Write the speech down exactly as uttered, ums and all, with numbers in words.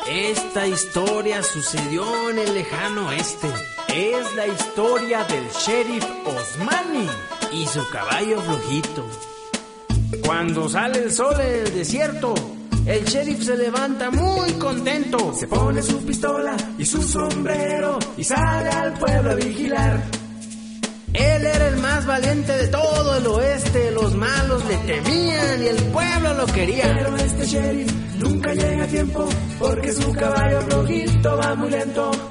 Esta historia sucedió en el lejano oeste. Es la historia del sheriff Osmani y su caballo flojito. Cuando sale el sol en el desierto, el sheriff se levanta muy contento. Se pone su pistola y su sombrero y sale al pueblo a vigilar. Él era el más valiente de todo el oeste. Los malos le temían y el pueblo lo quería. Pero este sheriff nunca llega a tiempo, porque su caballo flojito va muy lento.